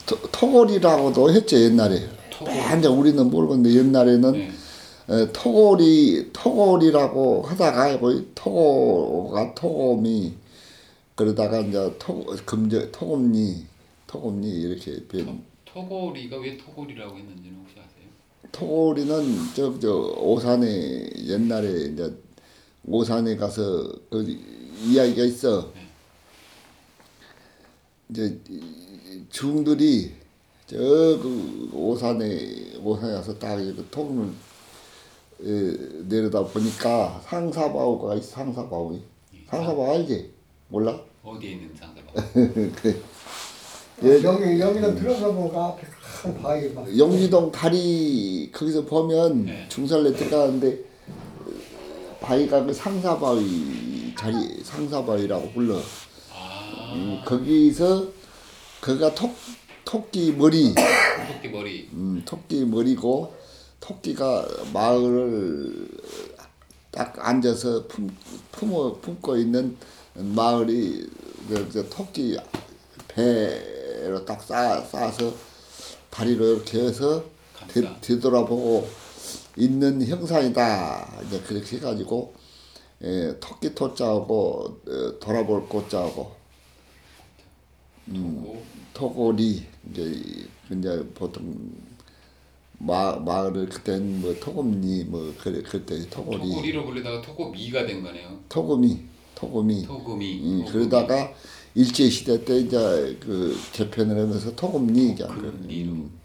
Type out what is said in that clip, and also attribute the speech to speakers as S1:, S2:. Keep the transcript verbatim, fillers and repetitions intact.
S1: 토, 토골이라고도 했죠 옛날에.
S2: 토골.
S1: 완전 우리는 모르는데 옛날에는
S2: 네.
S1: 에, 토골이 토골이라고 하다가 거의 토고가 토곰이 그러다가 이제 토 금저 토곰니 토곰니 이렇게 변.
S2: 토골이가 왜 토골이라고 했는지는 혹시 아세요?
S1: 토골이는 저 저 오산에 옛날에 이제 오산에 가서 그 이야기가 있어.
S2: 네.
S1: 이제 중들이 저 그 오산에 오산에 가서 딱 그 통을 에, 내려다 보니까 상사바우가 있어. 상사바우. 상사바우 알지? 몰라?
S2: 어디에 있는 상사가?
S1: 그
S3: 예. 여기 여기는 들어가 보니까 앞에 큰 바위 막.
S1: 영지동 다리 거기서 보면
S2: 네.
S1: 중산에 들어가는데 바위가 그 상사바위 자리 상사바위라고 불러.
S2: 아.
S1: 음, 거기서 그가 토 토끼 머리,
S2: 토끼 머리.
S1: 음, 토끼 머리고 토끼가 마을을 딱 앉아서 품 품어 품고 있는 마을이 그, 그 토끼 배로 딱 쌓, 쌓아서 다리로 이렇게 해서 뒤,
S2: 감싸.
S1: 뒤돌아보고 있는 형상이다. 이제 그렇게 해가지고 에, 토끼 토자하고 어, 돌아볼 꽃자하고
S2: 토고.
S1: 토골이 이제 이제 보통 마 마을을 그때는 뭐 토곰니 뭐 그래 그때 토골이
S2: 토골이로 불리다가 토고미가 된 거네요.
S1: 토금이 토금이
S2: 토금이.
S1: 음,
S2: 토금이.
S1: 그러다가 일제 시대 때 이제 그 개편을 하면서 토금니 이제
S2: 토금니로.
S1: 음,